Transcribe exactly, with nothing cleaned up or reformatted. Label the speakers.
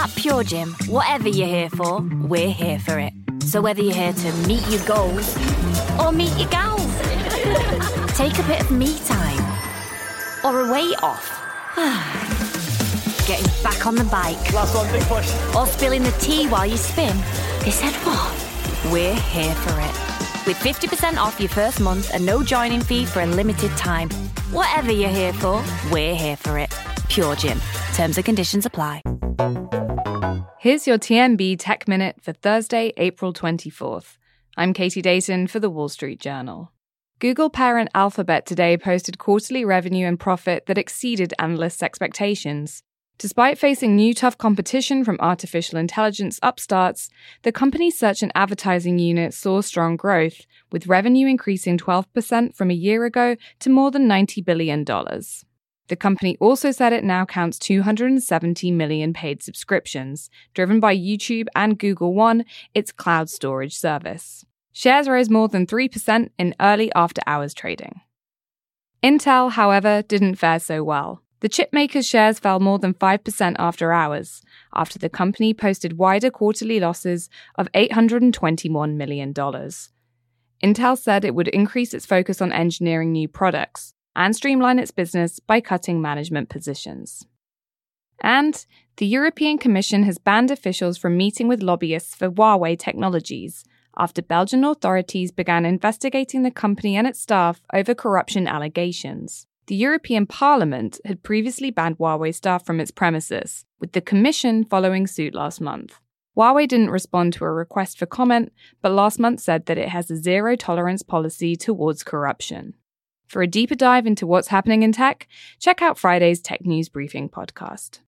Speaker 1: At Pure Gym, whatever you're here for, we're here for it. So whether you're here to meet your goals or meet your gals, take a bit of me time or a weight off, getting back on the bike,
Speaker 2: last one, big push,
Speaker 1: or spilling the tea while you spin, they said what? We're here for it. With fifty percent off your first month and no joining fee for a limited time. Whatever you're here for, we're here for it. Pure Gym. Terms and conditions apply.
Speaker 3: Here's your T M B Tech Minute for Thursday, April twenty-fourth. I'm Katie Dayton for The Wall Street Journal. Google parent Alphabet today posted quarterly revenue and profit that exceeded analysts' expectations. Despite facing new tough competition from artificial intelligence upstarts, the company's search and advertising unit saw strong growth, with revenue increasing twelve percent from a year ago to more than ninety billion dollars. The company also said it now counts two hundred seventy million paid subscriptions, driven by YouTube and Google One, its cloud storage service. Shares rose more than three percent in early after-hours trading. Intel, however, didn't fare so well. The chipmaker's shares fell more than five percent after hours, after the company posted wider quarterly losses of eight hundred twenty-one million dollars. Intel said it would increase its focus on engineering new products and streamline its business by cutting management positions. And the European Commission has banned officials from meeting with lobbyists for Huawei Technologies after Belgian authorities began investigating the company and its staff over corruption allegations. The European Parliament had previously banned Huawei staff from its premises, with the Commission following suit last month. Huawei didn't respond to a request for comment, but last month said that it has a zero-tolerance policy towards corruption. For a deeper dive into what's happening in tech, check out Friday's Tech News Briefing podcast.